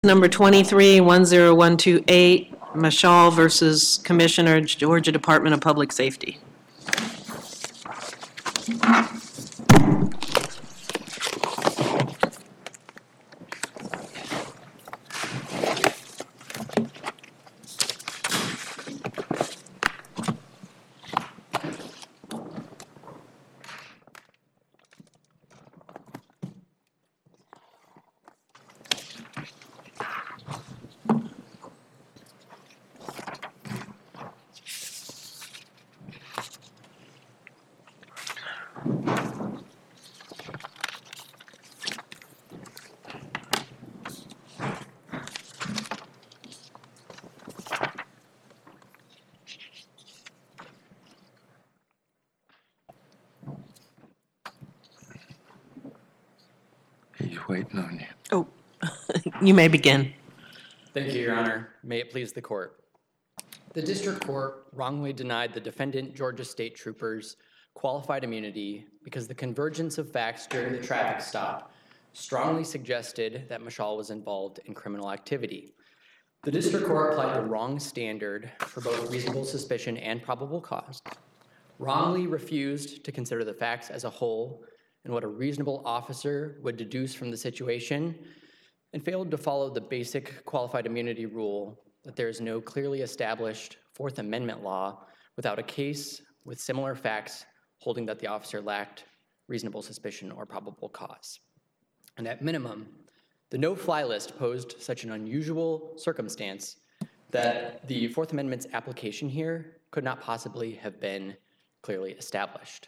Number 23-10128, Mashal versus Commissioner, Georgia Department of Public Safety. He's waiting on you. Oh, you may begin. Thank you, Your Honor. May it please the court. The district court wrongly denied the defendant, Georgia State Troopers, qualified immunity because the convergence of facts during the traffic stop strongly suggested that Mashal was involved in criminal activity. The district court applied the wrong standard for both reasonable suspicion and probable cause, wrongly refused to consider the facts as a whole and what a reasonable officer would deduce from the situation, and failed to follow the basic qualified immunity rule that there is no clearly established Fourth Amendment law without a case with similar facts holding that the officer lacked reasonable suspicion or probable cause. And at minimum, the no-fly list posed such an unusual circumstance that the Fourth Amendment's application here could not possibly have been clearly established.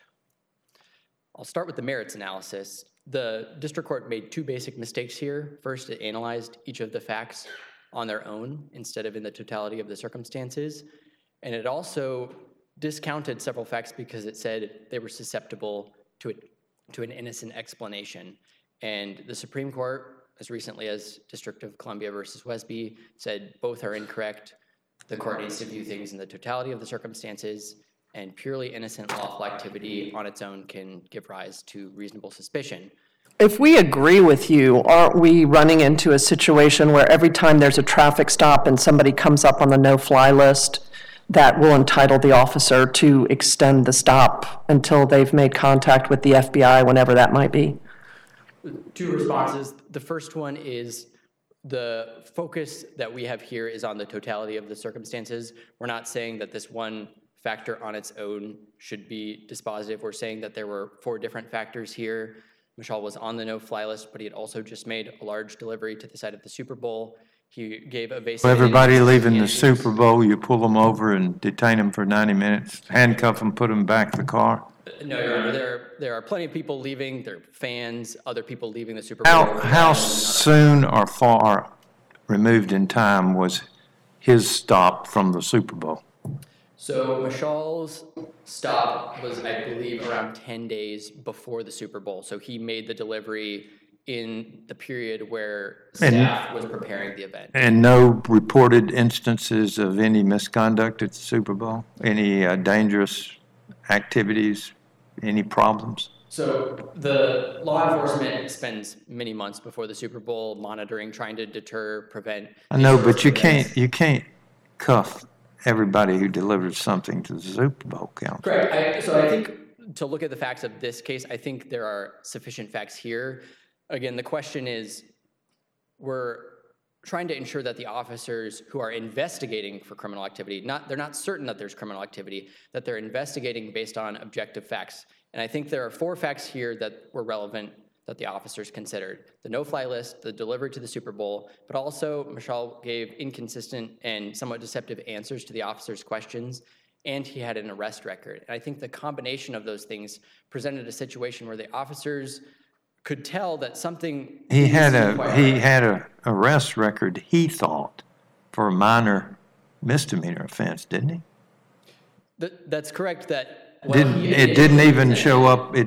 I'll start with the merits analysis. The district court made two basic mistakes here. First, it analyzed each of the facts on their own instead of in the totality of the circumstances. And it also discounted several facts because it said they were susceptible to an innocent explanation. And the Supreme Court, as recently as District of Columbia versus Wesby, said both are incorrect. The court needs to view things in the totality of the circumstances, and purely innocent lawful activity on its own can give rise to reasonable suspicion. If we agree with you, aren't we running into a situation where every time there's a traffic stop and somebody comes up on the no-fly list, that will entitle the officer to extend the stop until they've made contact with the FBI, whenever that might be? Two responses. The first one is the focus that we have here is on the totality of the circumstances. We're not saying that this one factor on its own should be dispositive. We're saying that there were four different factors here. Mashal was on the no-fly list, but he had also just made a large delivery to the site of the Super Bowl. He gave evasive... Everybody leaving the Super Bowl, you pull them over and detain them for 90 minutes, handcuff them, put them back in the car? No, Your Honor. There are plenty of people leaving. There are fans, other people leaving the Super Bowl. How soon or far removed in time was his stop from the Super Bowl? So Mashal's stop was, I believe, around 10 days before the Super Bowl. So he made the delivery in the period where staff was preparing the event. And no reported instances of any misconduct at the Super Bowl? Any dangerous activities? Any problems? So the law enforcement spends many months before the Super Bowl monitoring, trying to deter, prevent... I know, but you can't cuff everybody who delivers something to the Super Bowl council. Correct. So I think to look at the facts of this case, I think there are sufficient facts here. Again, the question is, we're trying to ensure that the officers who are investigating for criminal activity, they're not certain that there's criminal activity, that they're investigating based on objective facts. And I think there are four facts here that were relevant that the officers considered. The no-fly list, the delivery to the Super Bowl, but also Mashal gave inconsistent and somewhat deceptive answers to the officers' questions, and he had an arrest record. And I think the combination of those things presented a situation where the officers could tell that something... He had a arrest record, he thought, for a minor misdemeanor offense, didn't he? That's correct. It didn't even show up on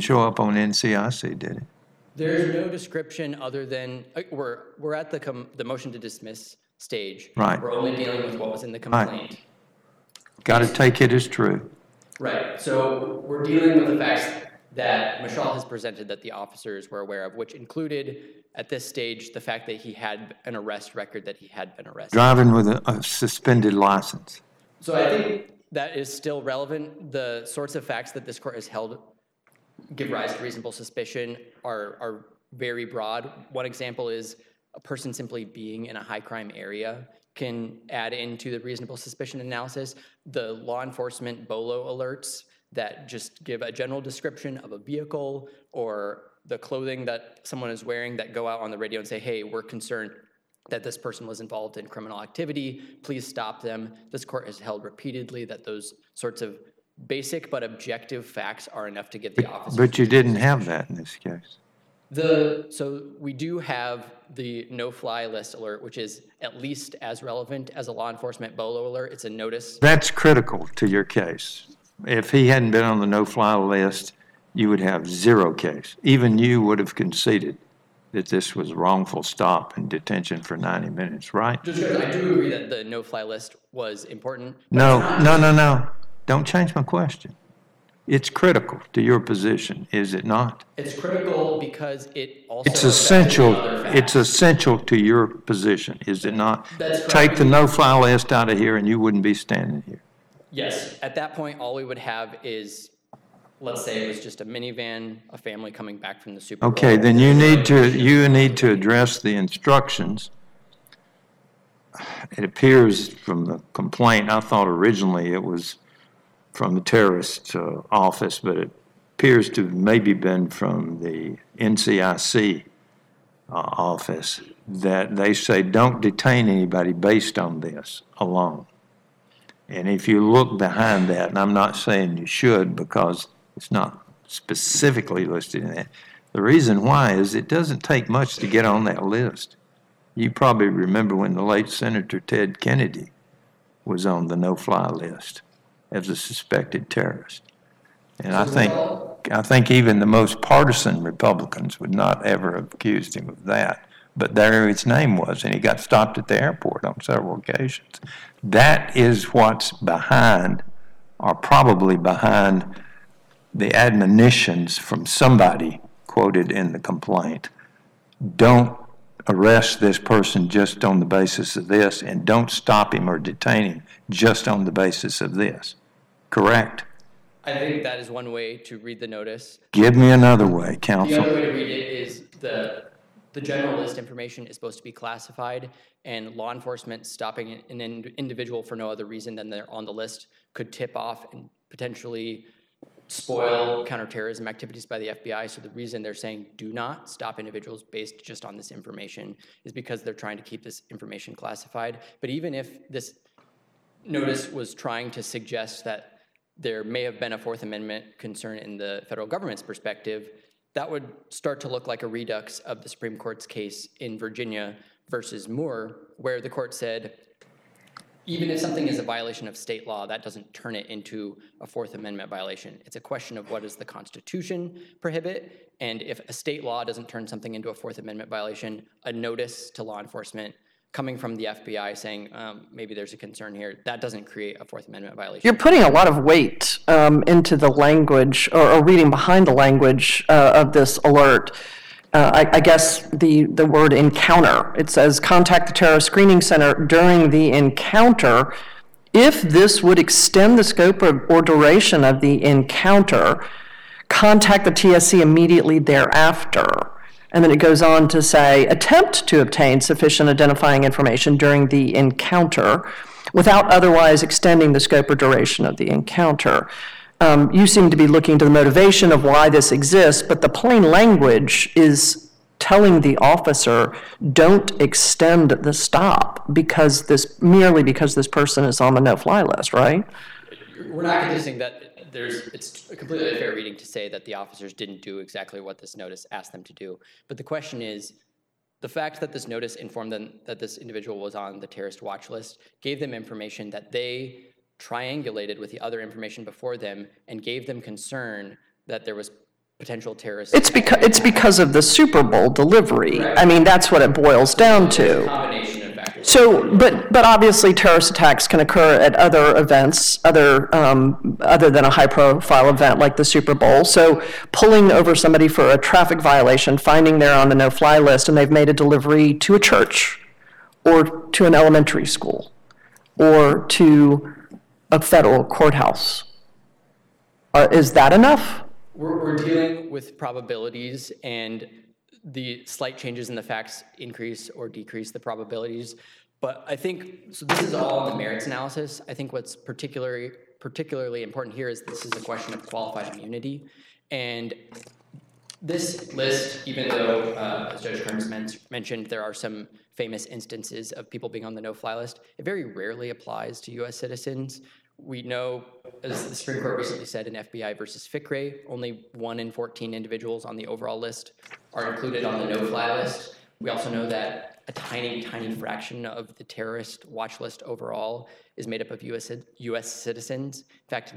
NCIC, did it? There's no description other than we're at the motion to dismiss stage. Right. We're only dealing with what was in the complaint. Right. Got to take it as true. Right. So we're dealing with the facts that Mashal has presented that the officers were aware of, which included, at this stage, the fact that he had an arrest record, that he had been arrested. Driving with a suspended license. So I think that is still relevant. The sorts of facts that this court has held give rise to reasonable suspicion are very broad. One example is a person simply being in a high crime area can add into the reasonable suspicion analysis. The law enforcement BOLO alerts that just give a general description of a vehicle or the clothing that someone is wearing that go out on the radio and say, hey, we're concerned that this person was involved in criminal activity, please stop them. This court has held repeatedly that those sorts of basic but objective facts are enough to give the officers. But you didn't have that in this case. So we do have the no-fly list alert, which is at least as relevant as a law enforcement BOLO alert. It's a notice. That's critical to your case. If he hadn't been on the no-fly list, you would have zero case. Even you would have conceded that this was wrongful stop and detention for 90 minutes, right? Just because I do agree that the no-fly list was important. No. Don't change my question. It's critical to your position, is it not? It's critical because it also It's essential. affected the other facts. It's essential to your position, is it not? That's correct. Take the no-fly list out of here, and you wouldn't be standing here. Yes, at that point, all we would have is, let's say it was just a minivan, a family coming back from the Super Bowl. Okay, then you need to address the instructions. It appears from the complaint, I thought originally it was from the terrorist office, but it appears to have maybe been from the NCIC office, that they say don't detain anybody based on this alone. And if you look behind that, and I'm not saying you should because it's not specifically listed in that, the reason why is it doesn't take much to get on that list. You probably remember when the late Senator Ted Kennedy was on the no-fly list as a suspected terrorist. And I think even the most partisan Republicans would not ever have accused him of that. But there his name was, and he got stopped at the airport on several occasions. That is what's behind, or probably behind, the admonitions from somebody quoted in the complaint. Don't arrest this person just on the basis of this, and don't stop him or detain him just on the basis of this. Correct? I think that is one way to read the notice. Give me another way, The counsel. other way to read it is the general list information is supposed to be classified, and law enforcement stopping an individual for no other reason than they're on the list could tip off and potentially spoil counterterrorism activities by the FBI. So the reason they're saying do not stop individuals based just on this information is because they're trying to keep this information classified. But even if this notice was trying to suggest that there may have been a Fourth Amendment concern in the federal government's perspective, that would start to look like a redux of the Supreme Court's case in Virginia versus Moore, where the court said, even if something is a violation of state law, that doesn't turn it into a Fourth Amendment violation. It's a question of what does the Constitution prohibit, and if a state law doesn't turn something into a Fourth Amendment violation, a notice to law enforcement coming from the FBI saying maybe there's a concern here, that doesn't create a Fourth Amendment violation. You're putting a lot of weight into the language or reading behind the language of this alert. I guess the word encounter. It says contact the terrorist screening center during the encounter. If this would extend the scope or duration of the encounter, contact the TSC immediately thereafter. And then it goes on to say, attempt to obtain sufficient identifying information during the encounter without otherwise extending the scope or duration of the encounter. You seem to be looking to the motivation of why this exists, but the plain language is telling the officer, don't extend the stop merely because this person is on the no-fly list, right? We're not contesting that it's a completely fair reading to say that the officers didn't do exactly what this notice asked them to do. But the question is, the fact that this notice informed them that this individual was on the terrorist watch list gave them information that they triangulated with the other information before them and gave them concern that there was potential terrorist. It's because of the Super Bowl delivery. Right. I mean, that's what it boils down to. It's a combination of factors. So, but obviously terrorist attacks can occur at other events, other than a high-profile event like the Super Bowl. So pulling over somebody for a traffic violation, finding they're on the no-fly list, and they've made a delivery to a church or to an elementary school or to a federal courthouse. Is that enough? We're dealing with probabilities, and the slight changes in the facts increase or decrease the probabilities. But I think, so this is all in the merits analysis. I think what's particularly important here is this is a question of qualified immunity. And this list, even though, as Judge Kearns mentioned, there are some famous instances of people being on the no-fly list, it very rarely applies to U.S. citizens. We know, as the Supreme Court recently said in FBI versus Fickrey, only 1 in 14 individuals on the overall list are included on the no-fly list. We also know that a tiny, tiny fraction of the terrorist watch list overall is made up of U.S. citizens. In fact,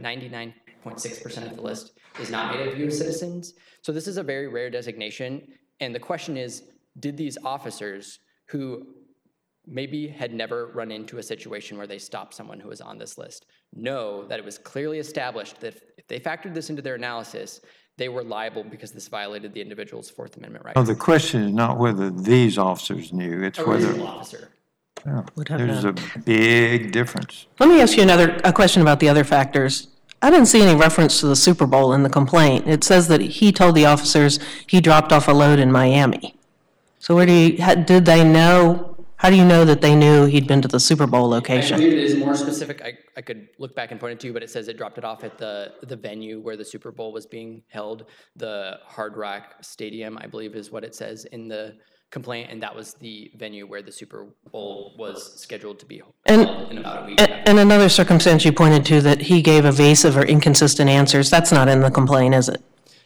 99.6% of the list is not made up of U.S. citizens. So this is a very rare designation. And the question is, did these officers who maybe had never run into a situation where they stopped someone who was on this list know that it was clearly established that if they factored this into their analysis, they were liable because this violated the individual's Fourth Amendment rights? No, the question is not whether these officers knew, it's A whether, reasonable officer. Would have there's known. a big difference. Let me ask you a question about the other factors. I didn't see any reference to the Super Bowl in the complaint. It says that he told the officers he dropped off a load in Miami. So did they know? How do you know that they knew he'd been to the Super Bowl I location? believe it is more specific. I could look back and point it to you, but it says it dropped it off at the venue where the Super Bowl was being held. The Hard Rock Stadium, I believe, is what it says in the complaint, and that was the venue where the Super Bowl was scheduled to be held in about a week. And another circumstance you pointed to that he gave evasive or inconsistent answers, that's not in the complaint, is it?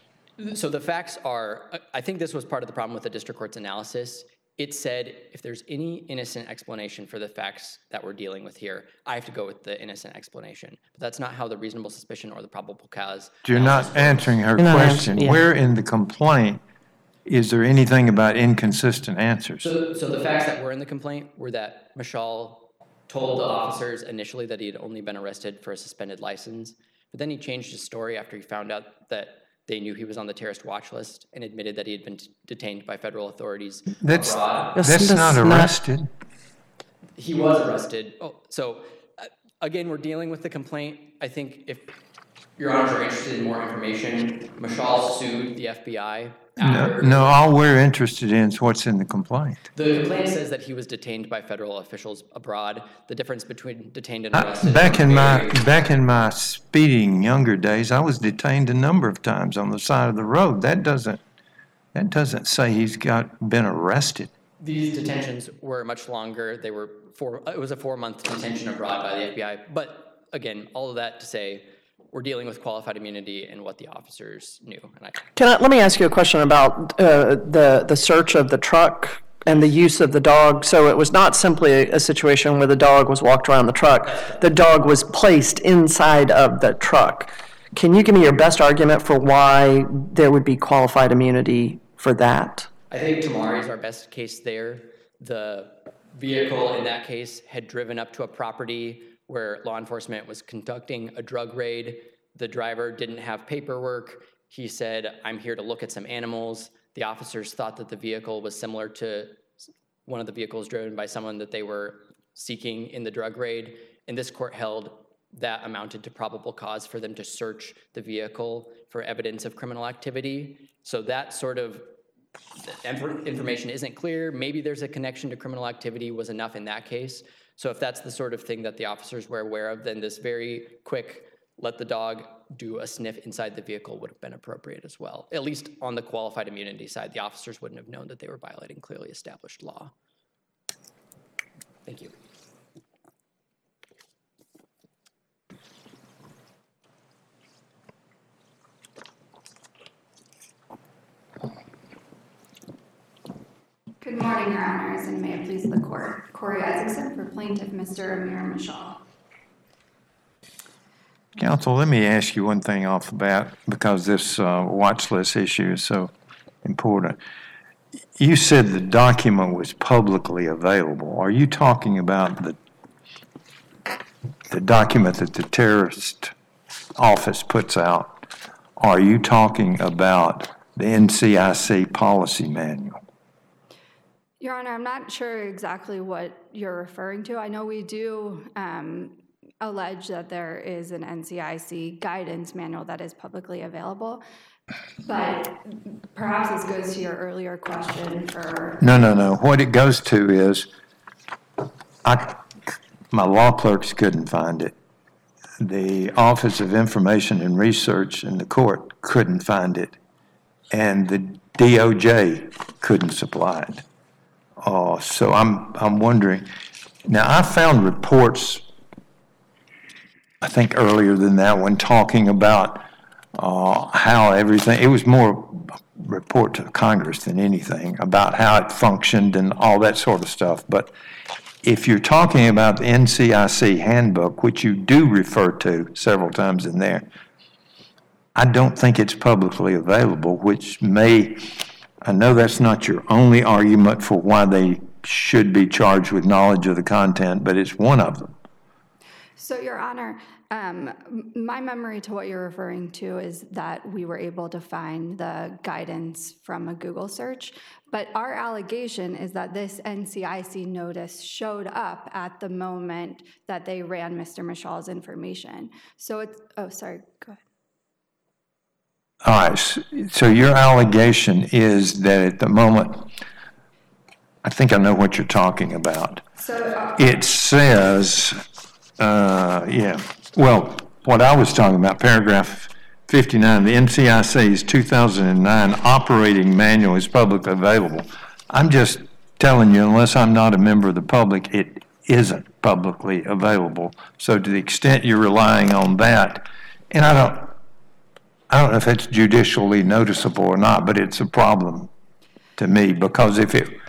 So the facts are, I think this was part of the problem with the district court's analysis. It said, if there's any innocent explanation for the facts that we're dealing with here, I have to go with the innocent explanation. But that's not how the reasonable suspicion or the probable cause. You're not answering her You're not question. answering, yeah. Where in the complaint is there anything about inconsistent answers? So the facts that were in the complaint were that Mashal told the officers initially that he had only been arrested for a suspended license, but then he changed his story after he found out that they knew he was on the terrorist watch list and admitted that he had been detained by federal authorities That's abroad. that's not arrested. He was arrested. Again, we're dealing with the complaint. I think if Your Honors are interested in more information, Mashal sued the FBI. No, all we're interested in is what's in the complaint. The complaint says that he was detained by federal officials abroad. The difference between detained and arrested. Back in my speeding younger days, I was detained a number of times on the side of the road. That doesn't say he's been arrested. These detentions were much longer. They were it was a 4-month detention abroad by the FBI. But again, all of that to say, we're dealing with qualified immunity and what the officers knew. And Let me ask you a question about the search of the truck and the use of the dog. So it was not simply a situation where the dog was walked around the truck. The dog was placed inside of the truck. Can you give me your best argument for why there would be qualified immunity for that? I think Tamari is our best case there. The vehicle in that case had driven up to a property where law enforcement was conducting a drug raid. The driver didn't have paperwork. He said, "I'm here to look at some animals." The officers thought that the vehicle was similar to one of the vehicles driven by someone that they were seeking in the drug raid. And this court held that amounted to probable cause for them to search the vehicle for evidence of criminal activity. So that sort of information isn't clear. Maybe there's a connection to criminal activity was enough in that case. So if that's the sort of thing that the officers were aware of, then this very quick, let the dog do a sniff inside the vehicle would have been appropriate as well. At least on the qualified immunity side, the officers wouldn't have known that they were violating clearly established law. Thank you. Good morning, Your Honors, and may it please the Court. Corey Isaacson for Plaintiff Mr. Amir Mashal. Counsel, let me ask you one thing off the bat because this watch list issue is so important. You said the document was publicly available. Are you talking about the document that the terrorist office puts out? Are you talking about the NCIC policy manual? Your Honor, I'm not sure exactly what you're referring to. I know we do allege that there is an NCIC guidance manual that is publicly available, but perhaps this goes to your earlier question for... No. What it goes to is, my law clerks couldn't find it. The Office of Information and Research in the court couldn't find it. And the DOJ couldn't supply it. So I'm wondering, now I found reports, I think earlier than that one, talking about how everything, it was more a report to Congress than anything, about how it functioned and all that sort of stuff. But if you're talking about the NCIC handbook, which you do refer to several times in there, I don't think it's publicly available, which may, I know that's not your only argument for why they should be charged with knowledge of the content, but it's one of them. So, Your Honor, my memory to what you're referring to is that we were able to find the guidance from a Google search, but our allegation is that this NCIC notice showed up at the moment that they ran Mr. Mishaw's information. So it's, oh, sorry, go ahead. All right, so your allegation is that at the moment, I think I know what you're talking about. So It says, well, what I was talking about, paragraph 59, the NCIC's 2009 operating manual is publicly available. I'm just telling you, unless I'm not a member of the public, it isn't publicly available. So to the extent you're relying on that, and I don't know if it's judicially noticeable or not, but it's a problem to me, because if it...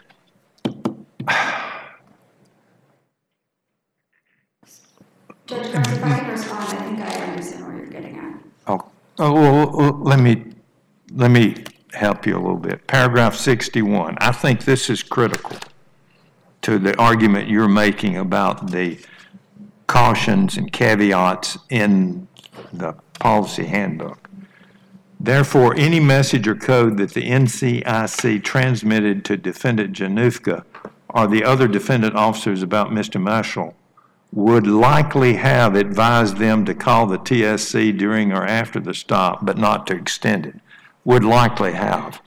Judge Garza, if I can respond, I think I understand where you're getting at. Well, let me help you a little bit. Paragraph 61, I think this is critical to the argument you're making about the cautions and caveats in the policy handbook. Therefore, any message or code that the NCIC transmitted to Defendant Janufka or the other defendant officers about Mr. Mashal would likely have advised them to call the TSC during or after the stop, but not to extend it. Would likely have.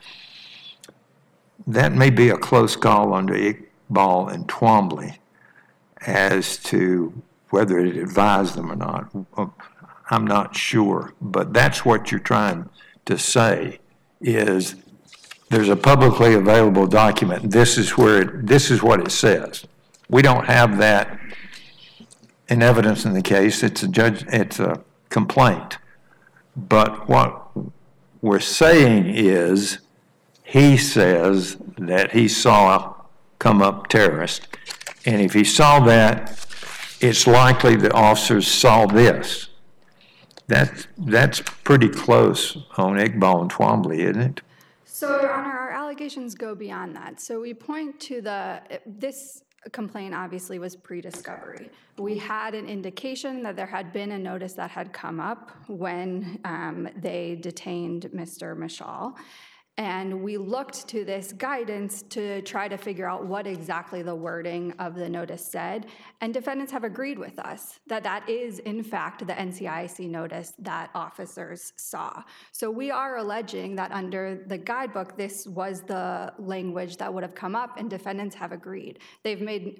That may be a close call under Iqbal and Twombly as to whether it advised them or not. I'm not sure, but that's what you're trying to say, is there's a publicly available document. This is what it says. We don't have that in evidence in the case. It's a complaint. But what we're saying is, he says that he saw come up terrorist, and if he saw that, it's likely the officers saw this. That's pretty close on Iqbal and Twombly, isn't it? So, Your Honor, our allegations go beyond that. So we point to this complaint obviously was pre-discovery. We had an indication that there had been a notice that had come up when they detained Mr. Mishal. And we looked to this guidance to try to figure out what exactly the wording of the notice said. And defendants have agreed with us that that is, in fact, the NCIC notice that officers saw. So we are alleging that under the guidebook, this was the language that would have come up, and defendants have agreed. They've made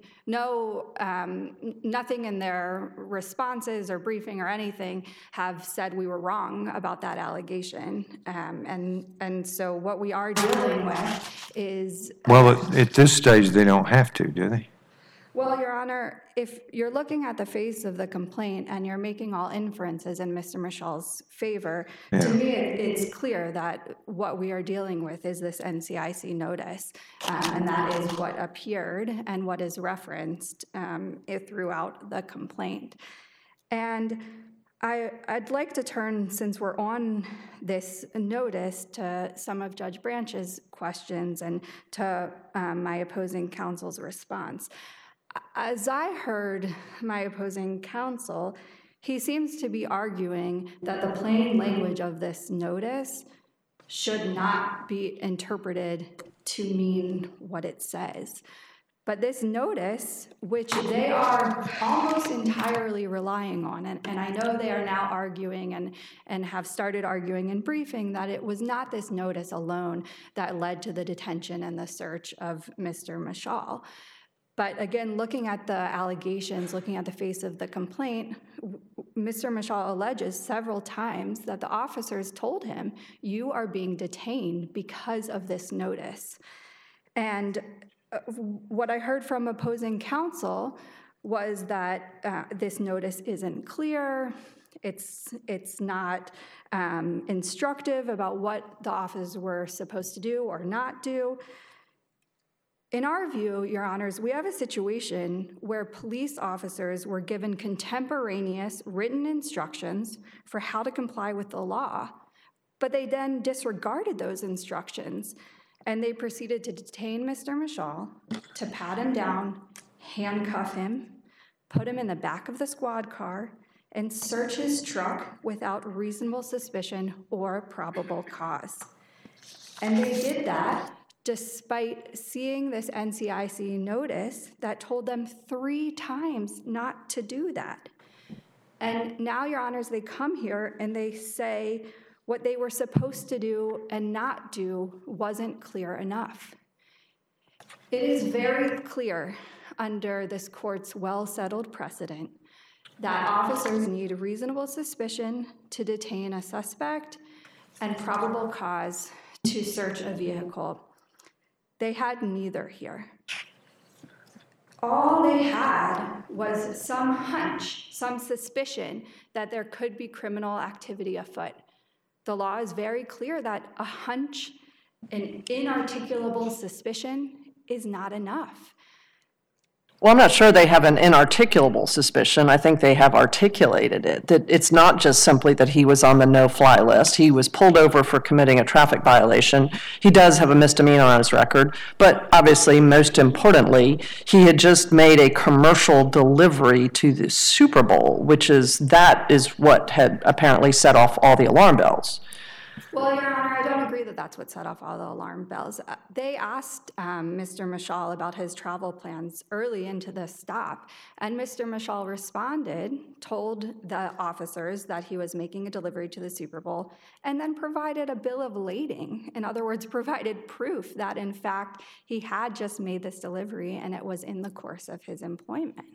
nothing in their responses or briefing or anything have said we were wrong about that allegation. And so what we are dealing with is... Well, at this stage, they don't have to, do they? Well, Your Honor, if you're looking at the face of the complaint and you're making all inferences in Mr. Mishal's favor, to me it's clear that what we are dealing with is this NCIC notice, and that is what appeared and what is referenced throughout the complaint. And I'd like to turn, since we're on this notice, to some of Judge Branch's questions and to my opposing counsel's response. As I heard my opposing counsel, he seems to be arguing that the plain language of this notice should not be interpreted to mean what it says. But this notice, which they are almost entirely relying on, and I know they are now arguing and have started arguing in briefing that it was not this notice alone that led to the detention and the search of Mr. Mashal. But again, looking at the allegations, looking at the face of the complaint, Mr. Mashal alleges several times that the officers told him, you are being detained because of this notice. And what I heard from opposing counsel was that this notice isn't clear, it's not instructive about what the officers were supposed to do or not do. In our view, Your Honors, we have a situation where police officers were given contemporaneous written instructions for how to comply with the law, but they then disregarded those instructions. And they proceeded to detain Mr. Mashal, to pat him down, handcuff him, put him in the back of the squad car, and search his truck without reasonable suspicion or probable cause. And they did that despite seeing this NCIC notice that told them 3 times not to do that. And now, Your Honors, they come here and they say, what they were supposed to do and not do wasn't clear enough. It is very clear under this court's well-settled precedent that officers need reasonable suspicion to detain a suspect and probable cause to search a vehicle. They had neither here. All they had was some hunch, some suspicion that there could be criminal activity afoot. The law is very clear that a hunch, an inarticulable suspicion, is not enough. Well, I'm not sure they have an inarticulable suspicion. I think they have articulated it, that it's not just simply that he was on the no-fly list. He was pulled over for committing a traffic violation. He does have a misdemeanor on his record, but obviously, most importantly, he had just made a commercial delivery to the Super Bowl, that is what had apparently set off all the alarm bells. Well, Your Honor, I don't agree that that's what set off all the alarm bells. They asked Mr. Mashal about his travel plans early into the stop, and Mr. Mashal responded, told the officers that he was making a delivery to the Super Bowl, and then provided a bill of lading. In other words, provided proof that, in fact, he had just made this delivery and it was in the course of his employment.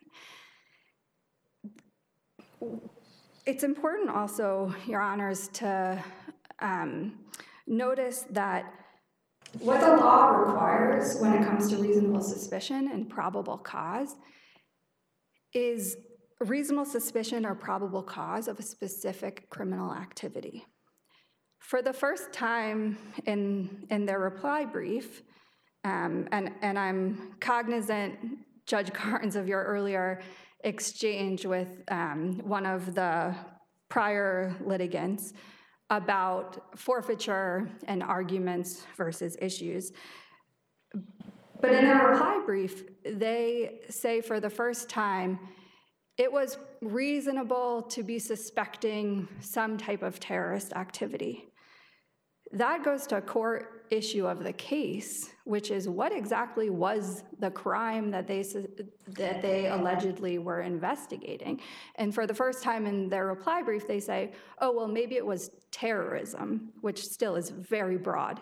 It's important also, Your Honors, to notice that what the law requires when it comes to reasonable suspicion and probable cause is reasonable suspicion or probable cause of a specific criminal activity. For the first time in their reply brief, and I'm cognizant, Judge Carnes, of your earlier exchange with one of the prior litigants about forfeiture and arguments versus issues. But in their reply brief, they say for the first time, it was reasonable to be suspecting some type of terrorist activity. That goes to a core issue of the case, which is what exactly was the crime that they allegedly were investigating. And for the first time in their reply brief, they say, oh, well, maybe it was terrorism, which still is very broad.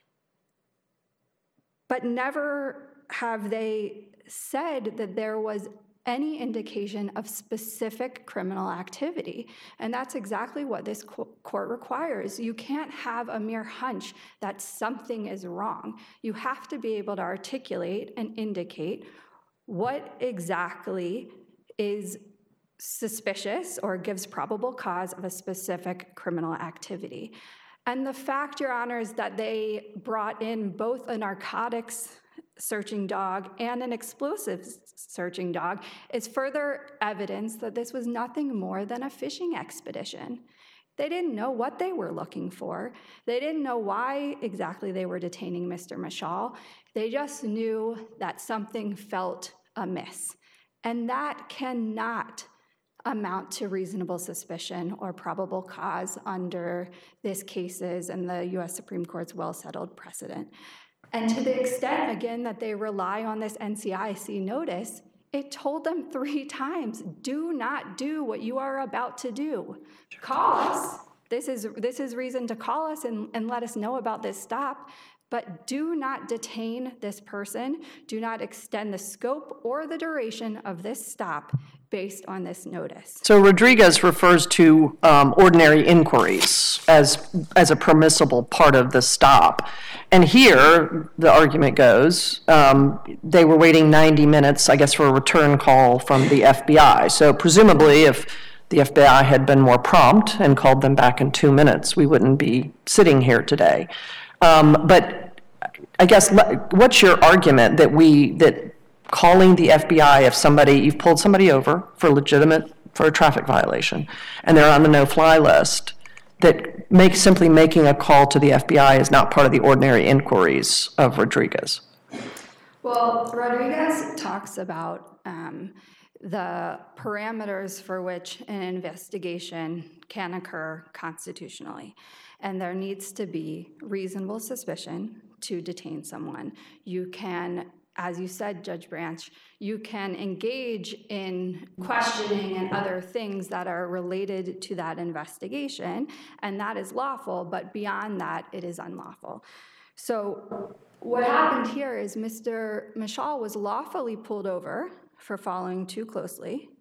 But never have they said that there was any indication of specific criminal activity. And that's exactly what this court requires. You can't have a mere hunch that something is wrong. You have to be able to articulate and indicate what exactly is suspicious or gives probable cause of a specific criminal activity. And the fact, Your Honors, that they brought in both a narcotics searching dog and an explosives searching dog is further evidence that this was nothing more than a fishing expedition. They didn't know what they were looking for. They didn't know why exactly they were detaining Mr. Mashal. They just knew that something felt amiss. And that cannot amount to reasonable suspicion or probable cause under this cases and the U.S. Supreme Court's well-settled precedent. And to the extent, again, that they rely on this NCIC notice, it told them 3 times, do not do what you are about to do. Call us. This is reason to call us and let us know about this stop. But do not detain this person. Do not extend the scope or the duration of this stop based on this notice. So Rodriguez refers to ordinary inquiries as a permissible part of the stop. And here, the argument goes, they were waiting 90 minutes, I guess, for a return call from the FBI. So presumably, if the FBI had been more prompt and called them back in 2 minutes, we wouldn't be sitting here today. But I guess, what's your argument that calling the FBI if you've pulled somebody over for a traffic violation, and they're on the no-fly list, that simply making a call to the FBI is not part of the ordinary inquiries of Rodriguez? Well, Rodriguez talks about the parameters for which an investigation can occur constitutionally. And there needs to be reasonable suspicion to detain someone. You can, as you said, Judge Branch, you can engage in questioning and other things that are related to that investigation, and that is lawful, but beyond that, it is unlawful. So what happened here is Mr. Mashal was lawfully pulled over for following too closely.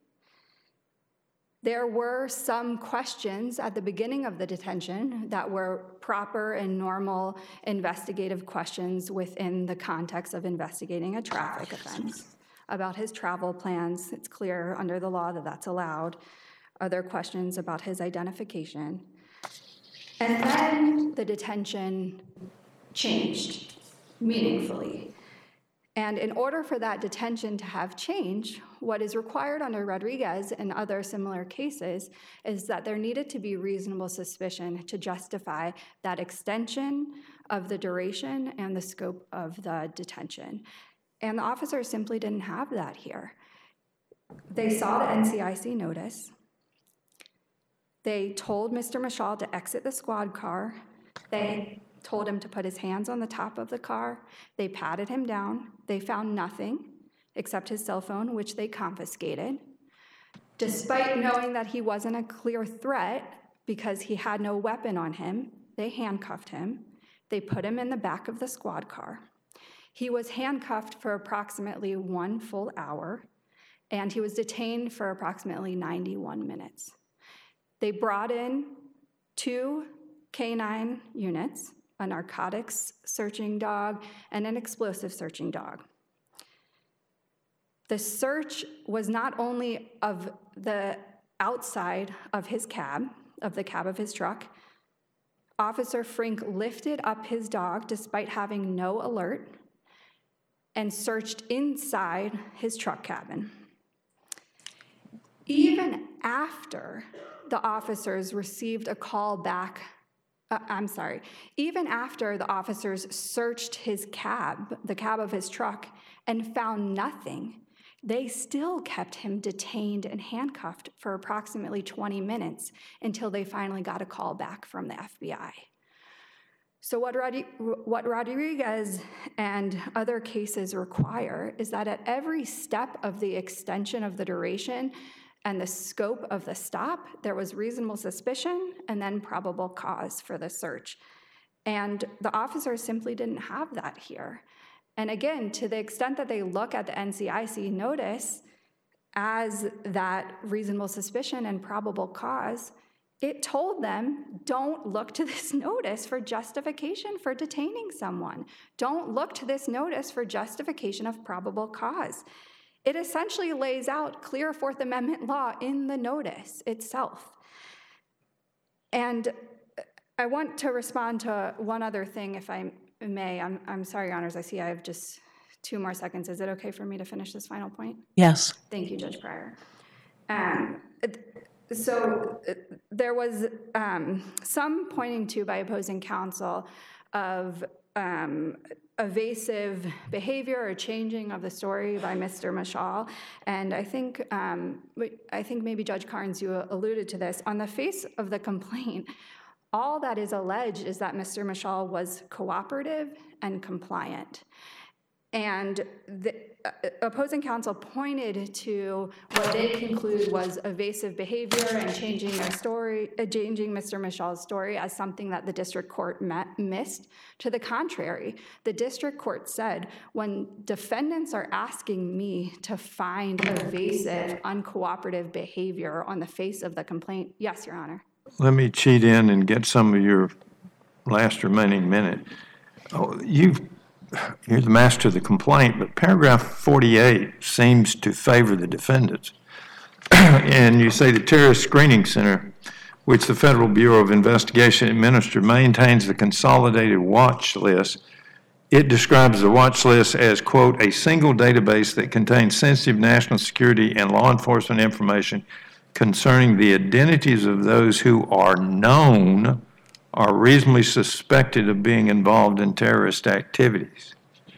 There were some questions at the beginning of the detention that were proper and normal investigative questions within the context of investigating a traffic offense about his travel plans. It's clear under the law that that's allowed. Other questions about his identification. And then the detention changed meaningfully. And in order for that detention to have changed, what is required under Rodriguez and other similar cases is that there needed to be reasonable suspicion to justify that extension of the duration and the scope of the detention. And the officers simply didn't have that here. They saw the NCIC notice. They told Mr. Mashal to exit the squad car. They told him to put his hands on the top of the car. They patted him down. They found nothing except his cell phone, which they confiscated. Despite knowing that he wasn't a clear threat because he had no weapon on him, they handcuffed him. They put him in the back of the squad car. He was handcuffed for approximately 1 full hour, and he was detained for approximately 91 minutes. They brought in 2 canine units, a narcotics searching dog, and an explosive searching dog. The search was not only of the outside of his cab, of the cab of his truck. Officer Frink lifted up his dog despite having no alert and searched inside his truck cabin. Even after the officers received a call back, even after the officers searched his cab, the cab of his truck, and found nothing, they still kept him detained and handcuffed for approximately 20 minutes until they finally got a call back from the FBI. So what Rodriguez and other cases require is that at every step of the extension of the duration and the scope of the stop, there was reasonable suspicion and then probable cause for the search. And the officers simply didn't have that here. And again, to the extent that they look at the NCIC notice as that reasonable suspicion and probable cause, it told them, don't look to this notice for justification for detaining someone. Don't look to this notice for justification of probable cause. It essentially lays out clear Fourth Amendment law in the notice itself. And I want to respond to one other thing, if I may. I'm sorry, Your Honors, I see I have just 2 more seconds. Is it okay for me to finish this final point? Yes. Thank you, Judge Pryor. So there was some pointing to by opposing counsel of evasive behavior or changing of the story by Mr. Mashal. And I think maybe Judge Carnes, you alluded to this. On the face of the complaint, all that is alleged is that Mr. Mashal was cooperative and compliant. And the opposing counsel pointed to what they conclude was evasive behavior and changing Mr. Mashal's story as something that the district court missed. To the contrary, the district court said, when defendants are asking me to find evasive, uncooperative behavior on the face of the complaint, yes, Your Honor. Let me cheat in and get some of your last remaining minute. You're the master of the complaint, but paragraph 48 seems to favor the defendants. And you say the Terrorist Screening Center, which the Federal Bureau of Investigation administered, maintains the consolidated watch list. It describes the watch list as, quote, a single database that contains sensitive national security and law enforcement information concerning the identities of those who are known are reasonably suspected of being involved in terrorist activities.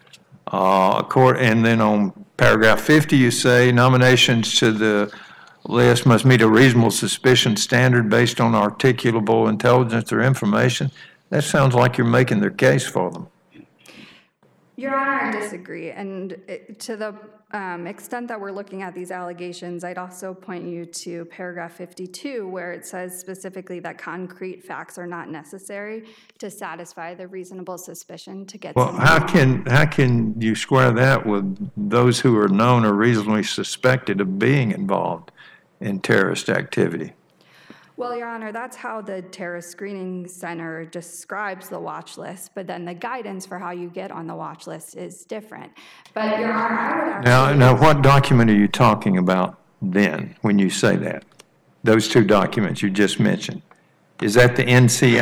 And then on paragraph 50, you say nominations to the list must meet a reasonable suspicion standard based on articulable intelligence or information. That sounds like you're making their case for them. Your Honor, I disagree. And to the extent that we're looking at these allegations, I'd also point you to paragraph 52, where it says specifically that concrete facts are not necessary to satisfy the reasonable suspicion to get Well, how can you square that with those who are known or reasonably suspected of being involved in terrorist activity? Well, Your Honor, that's how the Terrorist Screening Center describes the watch list, but then the guidance for how you get on the watch list is different. But, Your Honor, I would actually... Now, what document are you talking about then when you say that? Those two documents you just mentioned. Is that the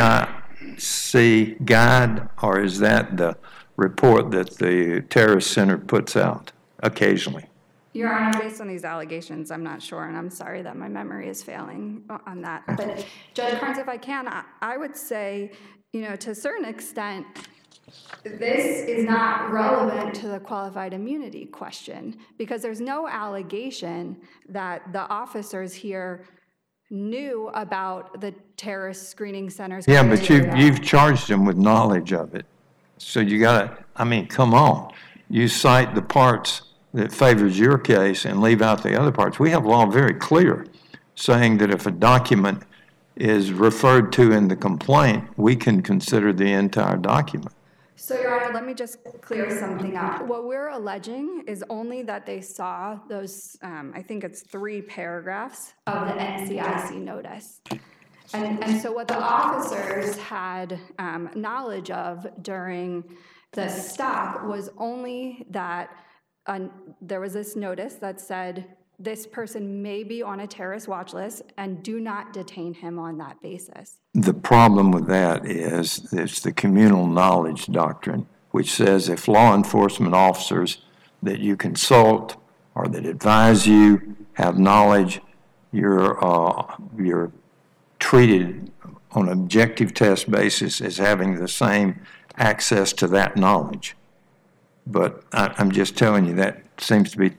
NCIC guide, or is that the report that the Terrorist Center puts out occasionally? Your Honor, based on these allegations, I'm not sure, and I'm sorry that my memory is failing on that. But Judge Carnes, if I can, I would say, to a certain extent, this is not relevant to the qualified immunity question because there's no allegation that the officers here knew about the Terrorist Screening Center's... Yeah, but you've charged them with knowledge of it. So you got to, come on. You cite the parts that favors your case and leave out the other parts. We have law very clear saying that if a document is referred to in the complaint, we can consider the entire document. So, Your Honor, let me just clear something up. What we're alleging is only that they saw those, I think it's 3 paragraphs of the NCIC notice. And so what the officers had knowledge of during the stop was only that there was this notice that said this person may be on a terrorist watch list and do not detain him on that basis. The problem with that is it's the communal knowledge doctrine, which says if law enforcement officers that you consult or that advise you have knowledge, you're treated on an objective test basis as having the same access to that knowledge. But I'm just telling you that seems to be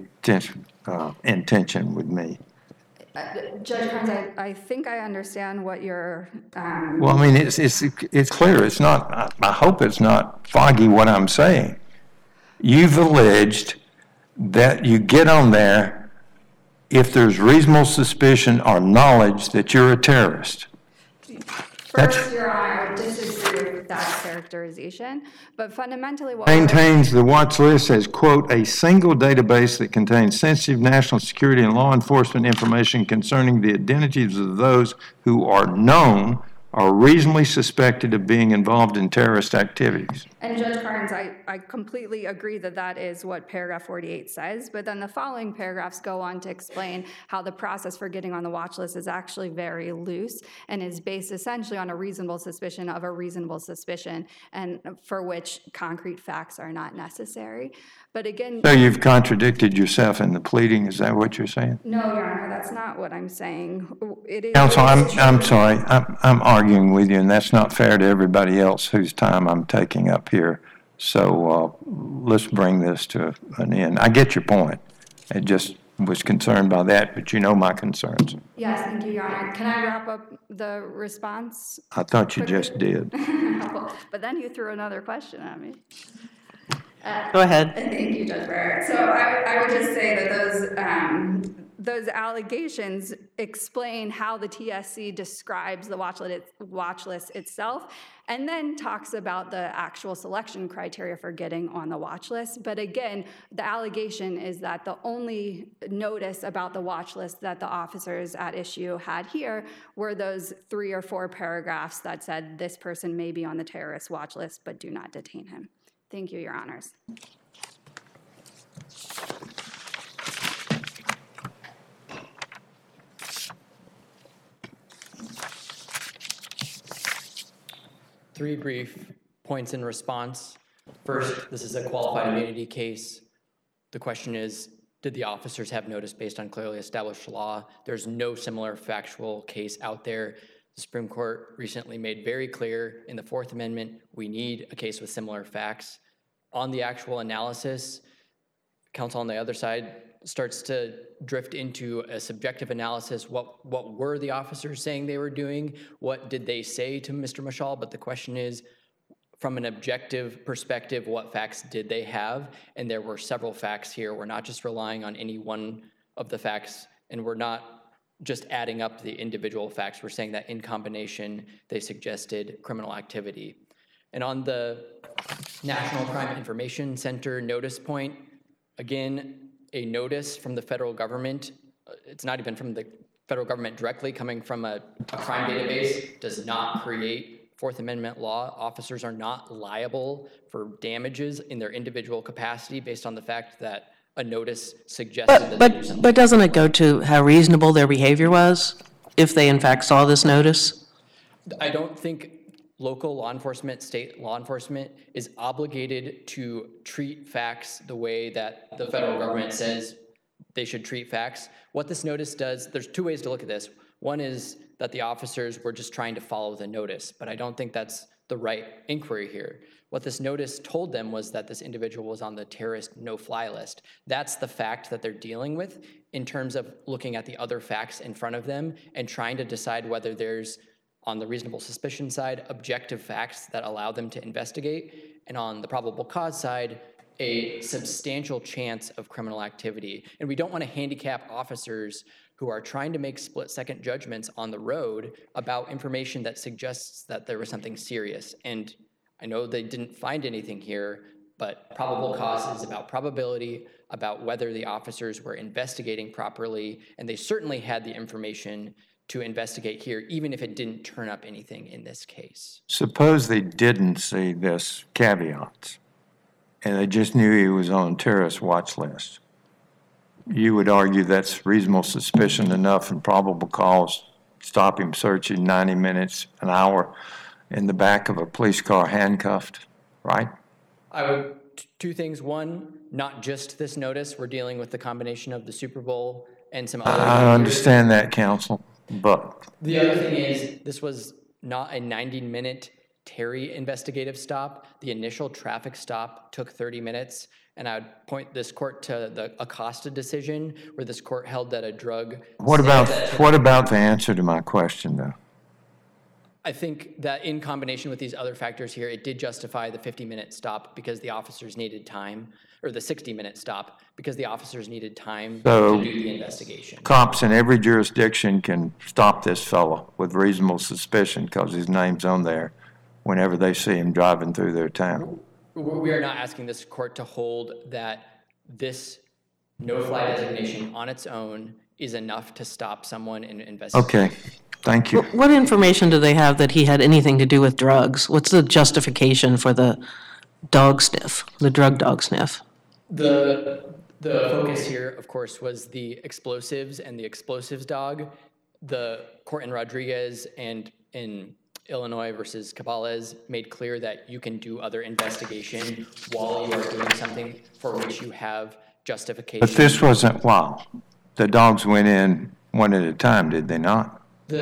in tension with me. Judge Carnes, I think I understand what you're... Well, it's clear. It's not. I hope it's not foggy what I'm saying. You've alleged that you get on there if there's reasonable suspicion or knowledge that you're a terrorist. First, Your Honor, I would disagree with that characterization, but fundamentally what... Maintains the watch list as, quote, a single database that contains sensitive national security and law enforcement information concerning the identities of those who are known are reasonably suspected of being involved in terrorist activities. And Judge Carnes, I completely agree that that is what paragraph 48 says, but then the following paragraphs go on to explain how the process for getting on the watch list is actually very loose and is based essentially on a reasonable suspicion of a reasonable suspicion, and for which concrete facts are not necessary. But again, So you've contradicted yourself in the pleading, is that what you're saying? no, Your Honor, that's not what I'm saying. It is. Counsel, it is I'm true. sorry, I'm arguing with you, and that's not fair to everybody else whose time I'm taking up here. So let's bring this to an end. I get your point. I just was concerned by that, but you know my concerns. Yes, thank you, Your Honor. Can I wrap up the response? I thought you just did. But then you threw another question at me. Go ahead. Thank you, Judge Barrett. So I would just say that those allegations explain how the TSC describes the watch list itself, and then talks about the actual selection criteria for getting on the watch list. But again, the allegation is that the only notice about the watch list that the officers at issue had here were those 3 or 4 paragraphs that said this person may be on the terrorist watch list, but do not detain him. Thank you, Your Honors. Three brief points in response. First, this is a qualified immunity case. The question is, did the officers have notice based on clearly established law? There's no similar factual case out there. The Supreme Court recently made very clear in the Fourth Amendment, we need a case with similar facts. On the actual analysis, counsel on the other side starts to drift into a subjective analysis. What were the officers saying they were doing? What did they say to Mr. Mashal? But the question is, from an objective perspective, what facts did they have? And there were several facts here. We're not just relying on any one of the facts, and we're not just adding up the individual facts. We're saying that in combination, they suggested criminal activity. And on the National Crime Information Center notice point, again, a notice from the federal government, it's not even from the federal government directly, coming from a crime database, does not create Fourth Amendment law. Officers are not liable for damages in their individual capacity based on the fact that a notice suggested that they do something. But doesn't it go to how reasonable their behavior was, if they in fact saw this notice? I don't think local law enforcement, state law enforcement is obligated to treat facts the way that the federal government says they should treat facts. What this notice does, there's 2 ways to look at this. One is that the officers were just trying to follow the notice, but I don't think that's the right inquiry here. What this notice told them was that this individual was on the terrorist no-fly list. That's the fact that they're dealing with in terms of looking at the other facts in front of them and trying to decide whether there's, on the reasonable suspicion side, objective facts that allow them to investigate, and on the probable cause side, a substantial chance of criminal activity. And we don't want to handicap officers who are trying to make split-second judgments on the road about information that suggests that there was something serious. And I know they didn't find anything here, but probable cause is about probability, about whether the officers were investigating properly, and they certainly had the information to investigate here, even if it didn't turn up anything in this case. Suppose they didn't see this caveat, and they just knew he was on a terrorist watch list. You would argue that's reasonable suspicion enough and probable cause, stop him searching 90 minutes, an hour in the back of a police car handcuffed, right? I would, 2 things. One, not just this notice. We're dealing with the combination of the Super Bowl and some other. I understand that, counsel, but The other thing is, this was not a 90-minute Terry investigative stop. The initial traffic stop took 30 minutes. And I would point this court to the Acosta decision, where this court held that a drug. what about the answer to my question, though? I think that in combination with these other factors here, it did justify the 50-minute stop because the officers needed time, or the 60-minute stop because the officers needed time to do the investigation. Cops in every jurisdiction can stop this fellow with reasonable suspicion because his name's on there whenever they see him driving through their town. We are not asking this court to hold that this no-fly designation on its own is enough to stop someone and investigate. Okay, Thank you. What information do they have that he had anything to do with drugs? What's the justification for the dog sniff, the drug dog sniff? The focus here, of course, was the explosives and the explosives dog. The court in Rodriguez and in Illinois versus Cabales made clear that you can do other investigation while you are doing something for which you have justification. But this wasn't, wow, the dogs went in one at a time, did they not?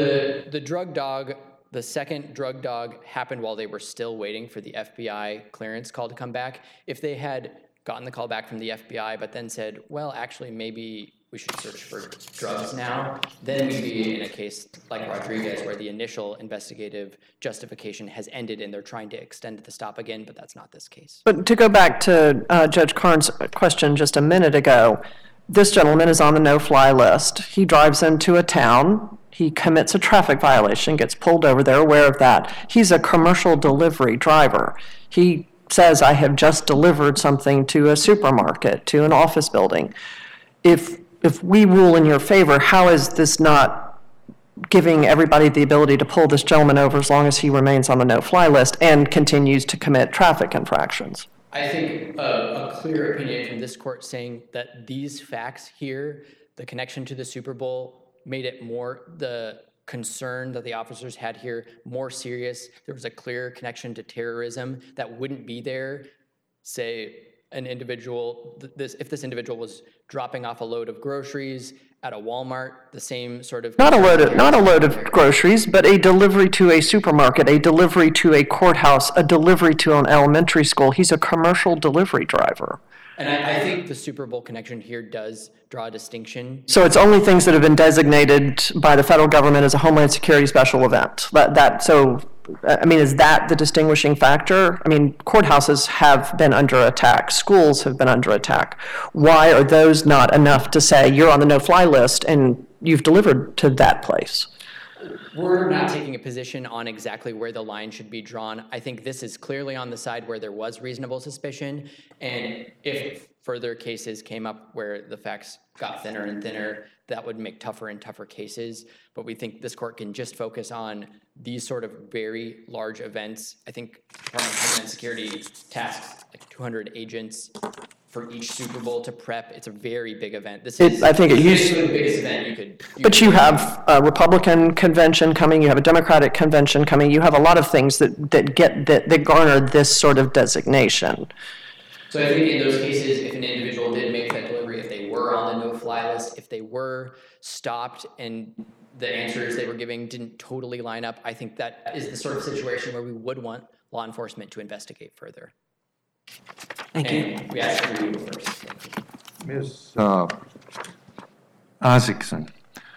The drug dog, the second drug dog happened while they were still waiting for the FBI clearance call to come back. If they had gotten the call back from the FBI, but then said, well, actually, maybe we should search for drugs now, then we'd be in a case like Rodriguez where the initial investigative justification has ended and they're trying to extend the stop again, but that's not this case. But to go back to Judge Karn's question just a minute ago, this gentleman is on the no-fly list. He drives into a town. He commits a traffic violation, gets pulled over. They're aware of that. He's a commercial delivery driver. He says, I have just delivered something to a supermarket, to an office building. If we rule in your favor, how is this not giving everybody the ability to pull this gentleman over as long as he remains on the no-fly list and continues to commit traffic infractions? I think a clear opinion from this court saying that these facts here, the connection to the Super Bowl, made it more, the concern that the officers had here, more serious. There was a clear connection to terrorism that wouldn't be there, say, an individual, if this individual was dropping off a load of groceries at a Walmart, the same sort of... Not a load of groceries, but a delivery to a supermarket, a delivery to a courthouse, a delivery to an elementary school. He's a commercial delivery driver. And I think the Super Bowl connection here does draw a distinction. So it's only things that have been designated by the federal government as a Homeland Security special event. So, I mean, is that the distinguishing factor? I mean, courthouses have been under attack. Schools have been under attack. Why are those not enough to say you're on the no-fly list and you've delivered to that place? We're not taking a position on exactly where the line should be drawn. I think this is clearly on the side where there was reasonable suspicion. And if further cases came up where the facts got thinner and thinner, that would make tougher and tougher cases. But we think this court can just focus on these sort of very large events. I think Department of Homeland Security tasks like 200 agents for each Super Bowl to prep. It's a very big event. I think it used the biggest event you could. But you have a Republican convention coming. You have a Democratic convention coming. You have a lot of things that garner this sort of designation. So I think in those cases, if an individual did make that delivery, if they were on the no-fly list, if they were stopped and the answers they were giving didn't totally line up, I think that is the sort of situation where we would want law enforcement to investigate further. Thank you. And we ask for you first. Thank you. Ms. Isaacson,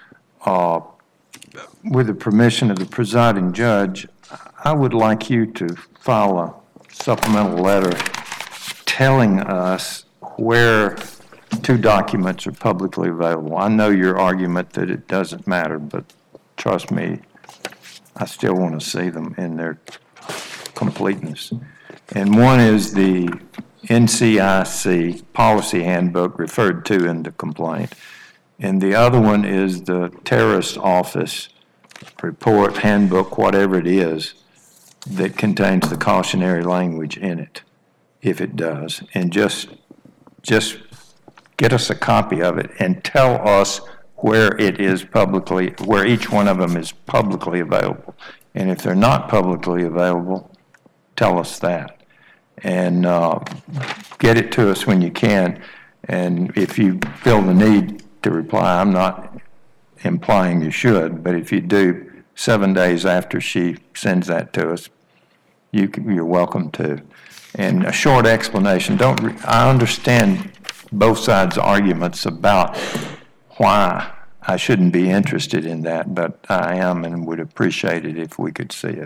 with the permission of the presiding judge, I would like you to file a supplemental letter telling us where two documents are publicly available. I know your argument that it doesn't matter, but trust me, I still want to see them in their completeness. And one is the NCIC policy handbook referred to in the complaint. And the other one is the terrorist office report, handbook, whatever it is, that contains the cautionary language in it, if it does. And just get us a copy of it and tell us where it is publicly, where each one of them is publicly available. And if they're not publicly available, tell us that. And get it to us when you can. And if you feel the need to reply, I'm not implying you should, but if you do, 7 days after she sends that to us, you're welcome to. And a short explanation. I understand both sides' arguments about why I shouldn't be interested in that, but I am and would appreciate it if we could see it.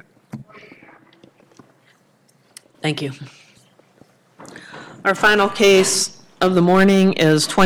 Thank you. Our final case of the morning is